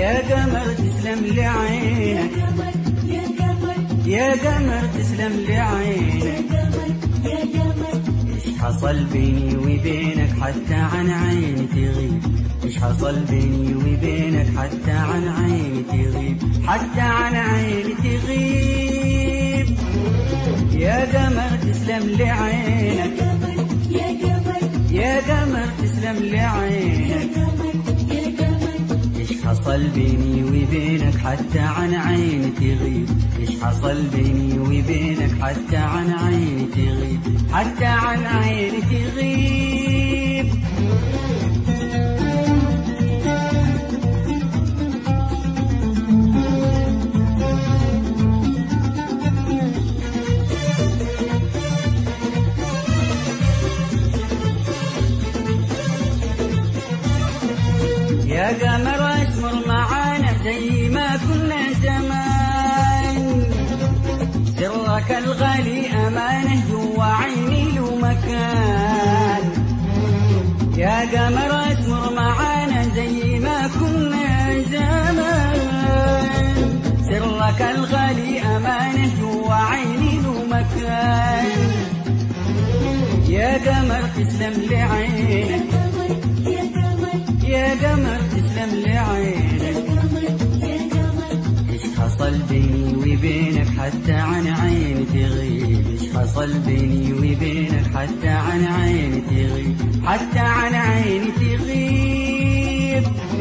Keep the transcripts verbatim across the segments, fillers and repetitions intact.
يا قمر تسلم لي عينك، يا قمر تسلم لي عينك. ايش حصل بيني وبينك حتى عن عيني تغيب، ايش حصل بيني وبينك حتى عن عيني تغيب، حتى عن عيني تغيب. يا قمر تسلم لي عينك، يا قمر تسلم لي عينك. ايش حصل بيني وبينك حتى عن عيني تغيب، ايش حصل بيني وبينك حتى عن عيني تغيب، حتى عن عيني تغيب. يا قمر اسمر معانا زي ما كنا زمان، سرك الغالي امانه جوا عيني له مكان. يا قمر اسمر معانا زي ما كنا زمان، سرك الغالي امانه جوا عيني له مكان. يا قمر تسلم لي عينك، يا قمر تسلم لي عينك. ايش حصل بيني وبينك حتى عن عيني تغيب، ايش حصل بيني وبينك حتى عن عيني تغيب، حتى عن عيني تغيب.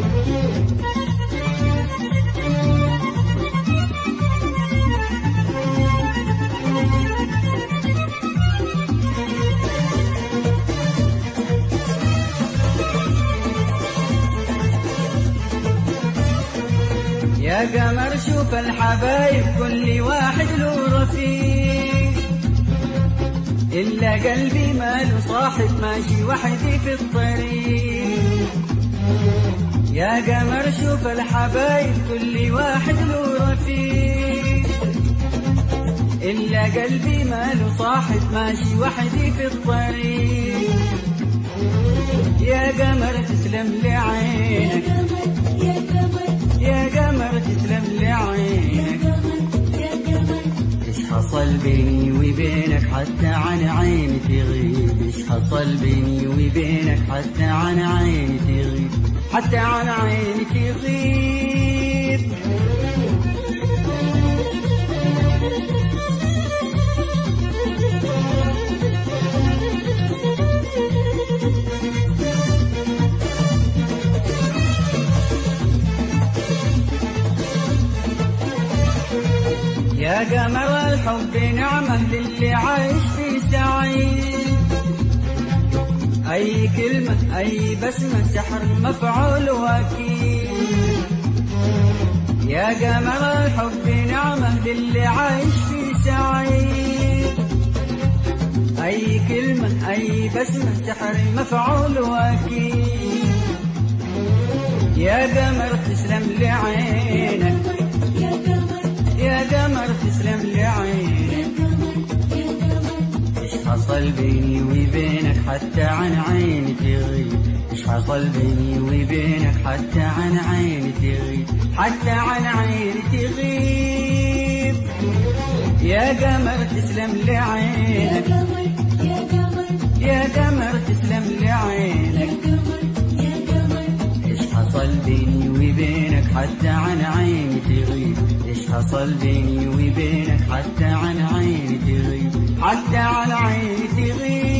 يا قمر شوف الحبايب كل واحد له رفيق، إلا قلبي ما له صاحب ماشي وحدي في الطريق. يا قمر شوف الحبايب كل واحد له رفيق، إلا قلبي ما له صاحب ماشي وحدي في الطريق. يا قمر تسلم لي عينك، يا قمر تسلم لي عينك. ايش حصل بيني وبينك حتى عن عيني تغيب، ايش حصل بيني وبينك حتى عن عيني تغيب، حتى عن عيني تغيب. يا قمر الحب نعمة للي عايش في سعيد، أي كلمة أي بسمة سحر مفعول وأكيد. يا قمر الحب نعمة للي عايش في سعيد، أي كلمة أي بسمة سحر مفعول وأكيد. يا قمر تسلم لي عينك، يا قمر تسلم لي عينك. ايش حصل بيني وبينك حتى عن عيني تغيب، ايش حصل بيني وبينك حتى عن عيني تغيب، حتى عن عيني تغيب. يا قمر تسلم لي عينك، يا قمر تسلم لي عينك. ايش حصل بيني وبينك حتى عن عيني تغيب، ايش حصل بيني وبينك حتى عن عيني تغيب، حتى عن عيني تغيب.